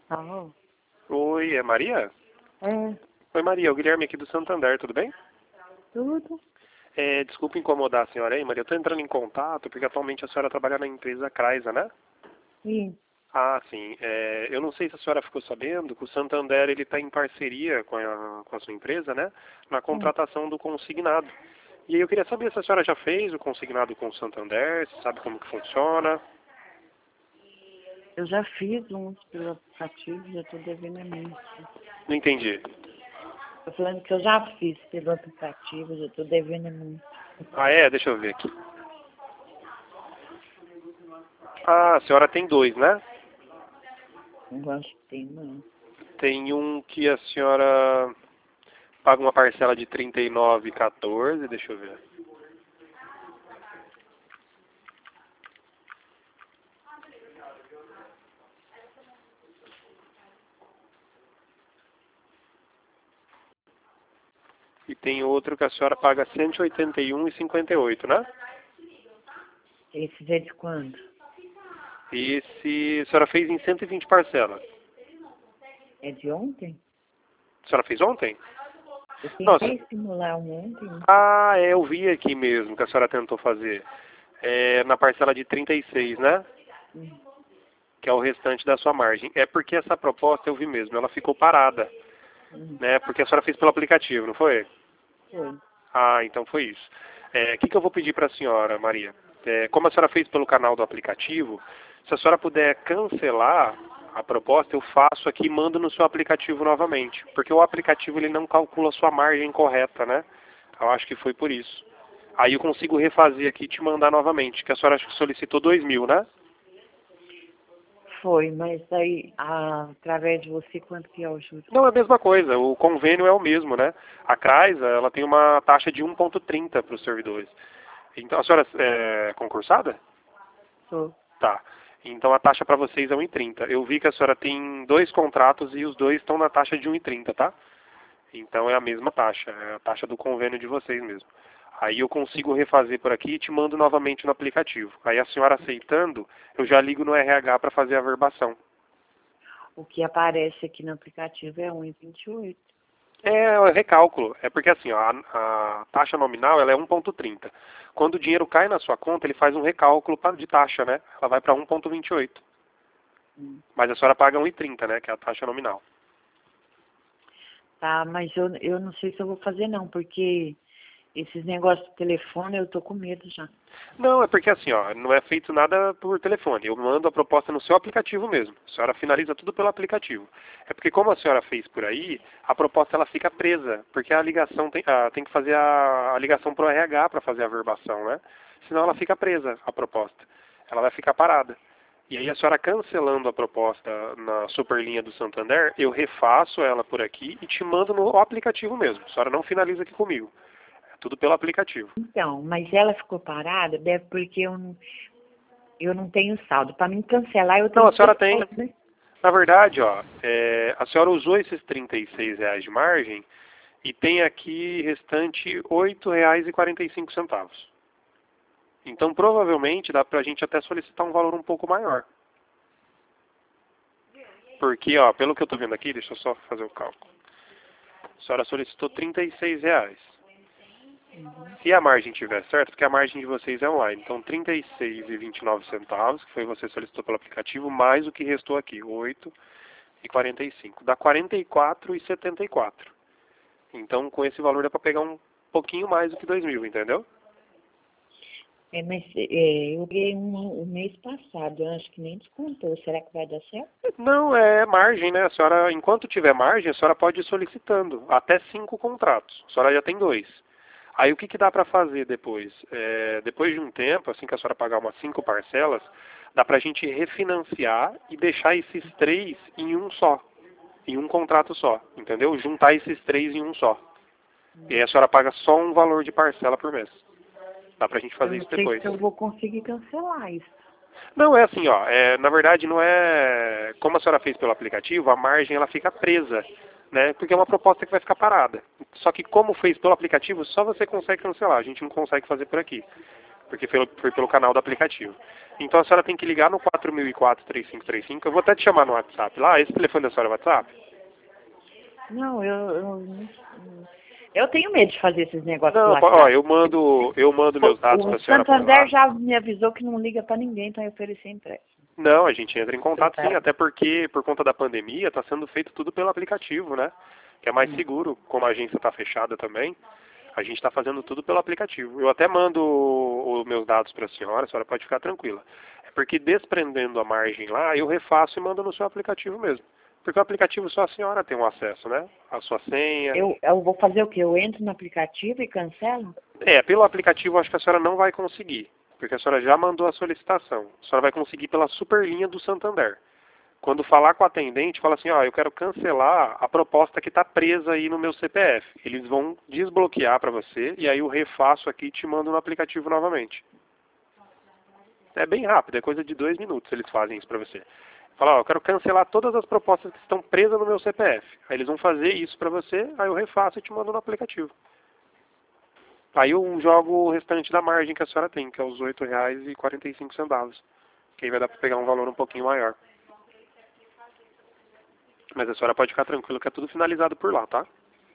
Alô? Oi, é Maria? É, Oi, Maria, é o Guilherme aqui do Santander, tudo bem? tudo? Desculpa incomodar a senhora aí, Maria. Eu estou entrando em contato porque atualmente a senhora trabalha na empresa Chrysler, né? Sim. Ah, sim. Eu não sei se a senhora ficou sabendo que o Santander ele está em parceria com a sua empresa, né? Na Hum. contratação do consignado. E aí eu queria saber se a senhora já fez o consignado com o Santander, se sabe como que funciona. Eu já fiz uns pelo aplicativo, já tô devendo a mim. Não entendi. Tô falando que eu já fiz pelo aplicativo, já tô devendo a mim. Ah, é? Deixa eu ver aqui. Ah, a senhora tem dois, né? Não acho que tem, não. Tem um que a senhora paga uma parcela de 39,14, deixa eu ver. E tem outro que a senhora paga 181,58, né? Esse é de quando? Esse a senhora fez em 120 parcelas. É de ontem? A senhora fez ontem? Eu Nossa. tentei simular um ontem. Ah, eu vi aqui mesmo que a senhora tentou fazer. Na parcela de 36, né? Hum. Que é o restante da sua margem. É porque essa proposta eu vi mesmo, ela ficou parada, Hum. né? Porque a senhora fez pelo aplicativo, não foi? Foi. Ah, então foi isso. O que eu vou pedir para a senhora, Maria? Como a senhora fez pelo canal do aplicativo, se a senhora puder cancelar a proposta, eu faço aqui e mando no seu aplicativo novamente. Porque o aplicativo ele não calcula a sua margem correta, né? Eu acho que foi por isso. Aí eu consigo refazer aqui e te mandar novamente, que a senhora acho que solicitou 2.000, né? Foi, mas aí, através de você, quanto que é o juro? Não, é a mesma coisa. O convênio é o mesmo, né? A Chrysler, ela tem uma taxa de 1,30 para os servidores. Então, a senhora é concursada? Sou. Tá. Então a taxa para vocês é 1,30. Eu vi que a senhora tem dois contratos e os dois estão na taxa de 1,30, tá? Então é a mesma taxa, é a taxa do convênio de vocês mesmo. Aí eu consigo refazer por aqui e te mando novamente no aplicativo. Aí a senhora aceitando, eu já ligo no RH para fazer a verbação. O que aparece aqui no aplicativo é 1,28. É o recálculo. É porque assim, ó, a taxa nominal ela é 1,30. Quando o dinheiro cai na sua conta, ele faz um recálculo de taxa, né? Ela vai para 1,28. Hum. Mas a senhora paga 1,30, né? Que é a taxa nominal. Tá, mas eu não sei se eu vou fazer não, porque esses negócios do telefone eu tô com medo já. Não, é porque assim, ó, não é feito nada por telefone. Eu mando a proposta no seu aplicativo mesmo. A senhora finaliza tudo pelo aplicativo. É porque como a senhora fez por aí, a proposta ela fica presa, porque a ligação tem que fazer a ligação pro RH para fazer a verbação, né? Senão ela fica presa, a proposta. Ela vai ficar parada. E aí a senhora cancelando a proposta na Superlinha do Santander, eu refaço ela por aqui e te mando no aplicativo mesmo. A senhora não finaliza aqui comigo. É tudo pelo aplicativo. Então, mas ela ficou parada, deve porque eu não tenho saldo. Para mim cancelar, eu Não, tenho a que ter senhora tem. saldo, né? Na verdade, ó, a senhora usou esses R$ 36 de margem e tem aqui restante R$ 8,45. Então, provavelmente, dá pra gente até solicitar um valor um pouco maior. Porque, ó, pelo que eu tô vendo aqui, deixa eu só fazer o cálculo. A senhora solicitou R$ 36. Uhum. Se a margem estiver certa, porque a margem de vocês é online. Então, R$ 36,29, que foi você solicitou pelo aplicativo, mais o que restou aqui, 8,45. Dá 44,74. Então, com esse valor dá para pegar um pouquinho mais do que 2.000, entendeu? Mas eu ganhei o mês passado, eu acho que nem descontou. Será que vai dar certo? Não, é margem, né? A senhora, enquanto tiver margem, a senhora pode ir solicitando até 5 contratos. A senhora já tem 2. Aí o que, que dá para fazer depois? Depois de um tempo, assim que a senhora pagar umas 5 parcelas, dá para a gente refinanciar e deixar esses 3 em um só, em um contrato só, entendeu? Juntar esses 3 em um só. E aí a senhora paga só um valor de parcela por mês. Dá pra gente Eu fazer não isso sei depois. se eu vou conseguir cancelar isso. Não, é assim, ó, na verdade não é, como a senhora fez pelo aplicativo, a margem ela fica presa, né, porque é uma proposta que vai ficar parada. Só que como fez pelo aplicativo, só você consegue cancelar, a gente não consegue fazer por aqui. porque foi pelo canal do aplicativo. Então a senhora tem que ligar no 4004-3535. Eu vou até te chamar no WhatsApp lá. Esse telefone da senhora é WhatsApp? Não, eu tenho medo de fazer esses negócios Não, lá. ó, eu mando meus dados para O a senhora por lá. Santander já me avisou que não liga para ninguém para oferecer empréstimo. Não, a gente entra em contato sim, até porque por conta da pandemia está sendo feito tudo pelo aplicativo, né? Que é mais seguro, como a agência está fechada também, a gente está fazendo tudo pelo aplicativo. Eu até mando os meus dados para a senhora pode ficar tranquila. É porque desprendendo a margem lá, eu refaço e mando no seu aplicativo mesmo. Porque o aplicativo só a senhora tem um acesso, né? A sua senha. Eu vou fazer o quê? Eu entro no aplicativo e cancelo? Pelo aplicativo acho que a senhora não vai conseguir, porque a senhora já mandou a solicitação. A senhora vai conseguir pela superlinha do Santander. Quando falar com o atendente, fala assim, ó, eu quero cancelar a proposta que está presa aí no meu CPF. Eles vão desbloquear para você e aí eu refaço aqui e te mando no aplicativo novamente. É bem rápido, é coisa de 2 minutos eles fazem isso para você. Fala, ó, eu quero cancelar todas as propostas que estão presas no meu CPF. Aí eles vão fazer isso para você, aí eu refaço e te mando no aplicativo. Aí eu jogo o restante da margem que a senhora tem, que é os R$ 8,45. Que aí vai dar para pegar um valor um pouquinho maior. Mas a senhora pode ficar tranquila que é tudo finalizado por lá, tá?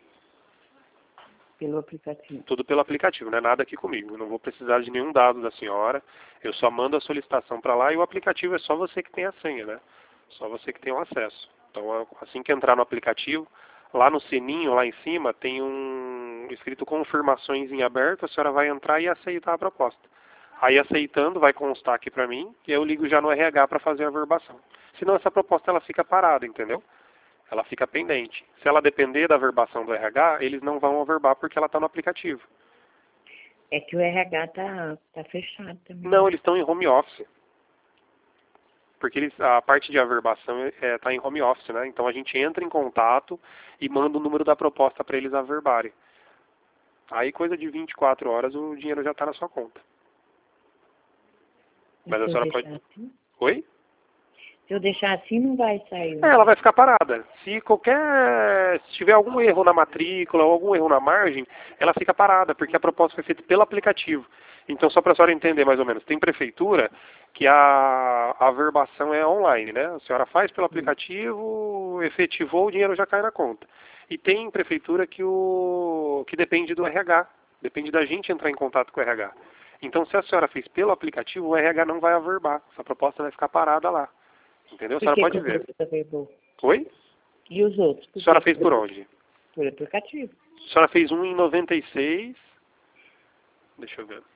Pelo aplicativo. Tudo pelo aplicativo, não é nada aqui comigo. Eu não vou precisar de nenhum dado da senhora. Eu só mando a solicitação para lá e o aplicativo é só você que tem a senha, né? Só você que tem o acesso. Então, assim que entrar no aplicativo, lá no sininho, lá em cima, tem um escrito confirmações em aberto. A senhora vai entrar e aceitar a proposta. Aí aceitando, vai constar aqui para mim e eu ligo já no RH para fazer a averbação. Senão essa proposta ela fica parada, entendeu? Ela fica pendente. Se ela depender da averbação do RH, eles não vão averbar porque ela está no aplicativo. É que o RH tá fechado também. Não, eles estão em home office. Porque a parte de averbação está em home office, né? Então a gente entra em contato e manda o número da proposta para eles averbarem. Aí coisa de 24 horas o dinheiro já está na sua conta. Mas a senhora pode... Assim? Oi? Se eu deixar assim, não vai sair. Ela vai ficar parada. Se tiver algum erro na matrícula ou algum erro na margem, ela fica parada, porque a proposta foi feita pelo aplicativo. Então, só para a senhora entender mais ou menos, tem prefeitura que a averbação é online, né? A senhora faz pelo aplicativo, efetivou, o dinheiro já cai na conta. E tem prefeitura que depende do RH, depende da gente entrar em contato com o RH. Então, se a senhora fez pelo aplicativo, o RH não vai averbar. Essa proposta vai ficar parada lá. Entendeu? A senhora pode ver. Oi? E os outros? A senhora fez por onde? Por aplicativo. A senhora fez um em 96. Deixa eu ver.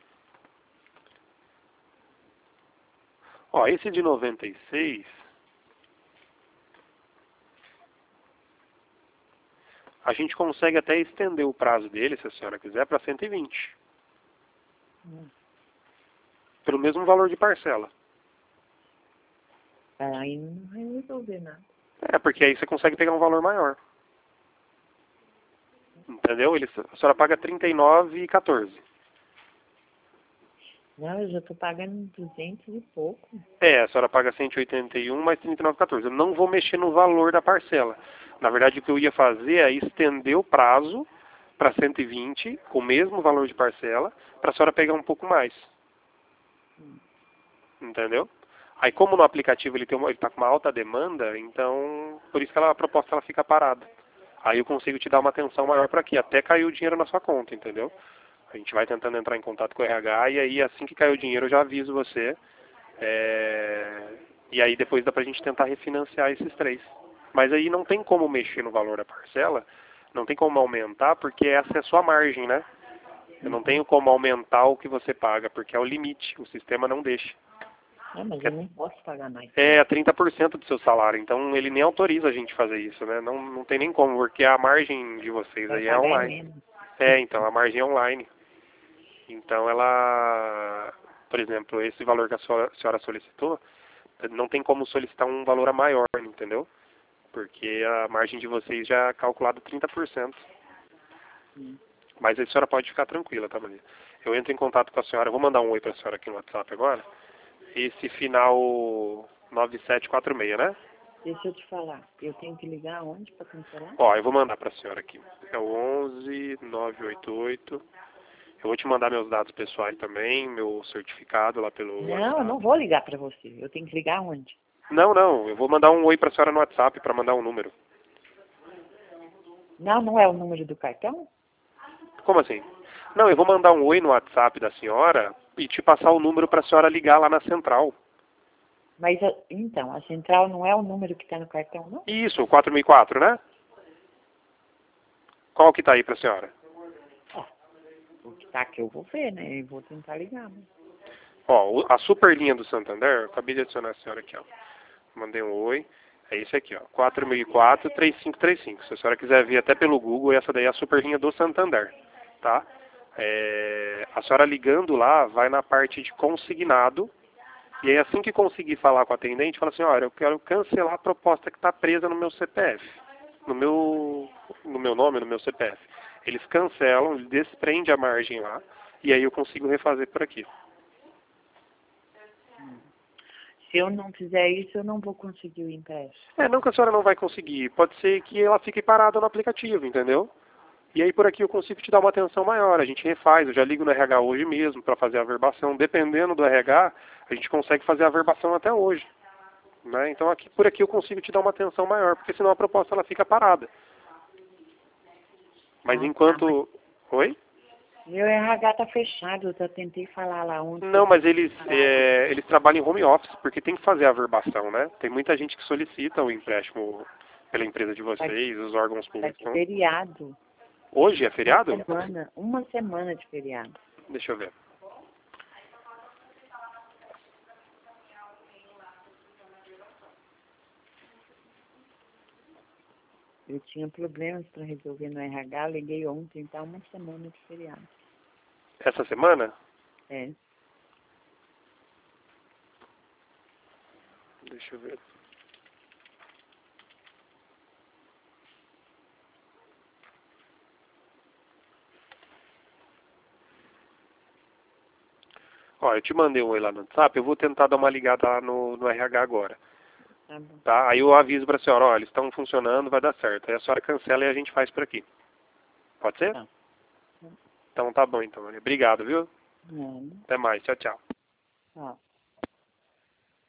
Ó, esse de 96. A gente consegue até estender o prazo dele, se a senhora quiser, para 120. Pelo mesmo valor de parcela. Aí não vai resolver nada. Porque aí você consegue pegar um valor maior. Entendeu? A senhora paga R$ 39,14. Não, eu já estou pagando 200 e pouco. A senhora paga 181 mais 39,14. Eu não vou mexer no valor da parcela. Na verdade, o que eu ia fazer é estender o prazo para 120, com o mesmo valor de parcela, para a senhora pegar um pouco mais. Entendeu? Aí, como no aplicativo ele está com uma alta demanda, então, por isso que a proposta ela fica parada. Aí eu consigo te dar uma atenção maior para aqui, até cair o dinheiro na sua conta, entendeu? A gente vai tentando entrar em contato com o RH e aí assim que cair o dinheiro eu já aviso você. E aí depois dá pra gente tentar refinanciar esses 3. Mas aí não tem como mexer no valor da parcela, não tem como aumentar porque essa é a sua margem, né? Eu não tenho como aumentar o que você paga, porque é o limite, o sistema não deixa. Mas eu não posso pagar mais. É 30% do seu salário, então ele nem autoriza a gente fazer isso, né? Não tem nem como, porque a margem de vocês aí é online. Então, a margem é online. Então ela, por exemplo, esse valor que a senhora solicitou, não tem como solicitar um valor a maior, entendeu? Porque a margem de vocês já é calculado 30%. Mas a senhora pode ficar tranquila, tá, Maria? Eu entro em contato com a senhora, eu vou mandar um oi para a senhora aqui no WhatsApp agora. Esse final 9746, né? Deixa eu te falar, eu tenho que ligar aonde para cancelar? Ó, eu vou mandar para a senhora aqui. É o 11 988 Eu vou te mandar meus dados pessoais também, meu certificado lá pelo Não, WhatsApp. eu não vou ligar para você. Eu tenho que ligar onde? Não, eu vou mandar um oi pra senhora no WhatsApp para mandar um número. Não, não é o número do cartão? Como assim? Não, eu vou mandar um oi no WhatsApp da senhora e te passar o número pra senhora ligar lá na central. Mas, então, a central não é o número que está no cartão, não? Isso, o 4004, né? Qual que tá aí pra senhora? O que tá aqui eu vou ver, né? Eu vou tentar ligar. Né? Ó, a Superlinha do Santander, eu acabei de adicionar a senhora aqui, ó. Mandei um oi. É esse aqui, ó. 4004-3535. Se a senhora quiser ver até pelo Google, essa daí é a Superlinha do Santander, tá? A senhora ligando lá, vai na parte de consignado. E aí assim que conseguir falar com a atendente, fala assim, olha, eu quero cancelar a proposta que está presa no meu CPF. No meu nome, no meu CPF. Eles cancelam, eles desprendem a margem lá. E aí eu consigo refazer por aqui. Se eu não fizer isso, eu não vou conseguir o empréstimo. Não que a senhora não vai conseguir. Pode ser que ela fique parada no aplicativo, entendeu? E aí por aqui eu consigo te dar uma atenção maior. A gente refaz, eu já ligo no RH hoje mesmo para fazer a averbação. Dependendo do RH, a gente consegue fazer a averbação até hoje. Né? Então por aqui eu consigo te dar uma atenção maior, porque senão a proposta ela fica parada. Mas enquanto... Oi? Meu RH tá fechado, eu já tentei falar lá ontem. Não, mas eles trabalham em home office, porque tem que fazer a averbação, né? Tem muita gente que solicita o empréstimo pela empresa de vocês, os órgãos públicos. Tá de feriado. Hoje é feriado? Uma semana de feriado. Deixa eu ver. Eu tinha problemas para resolver no RH, liguei ontem, tá uma semana de feriado. Essa semana? É. Deixa eu ver. Ó, eu te mandei um oi lá no WhatsApp, eu vou tentar dar uma ligada lá no RH agora. Tá bom. Tá? Aí eu aviso pra senhora, ó, eles estão funcionando, vai dar certo. Aí a senhora cancela e a gente faz por aqui. Pode ser? Tá. Então tá bom então. Obrigado, viu? Não. Até mais. Tchau, tchau. Ó.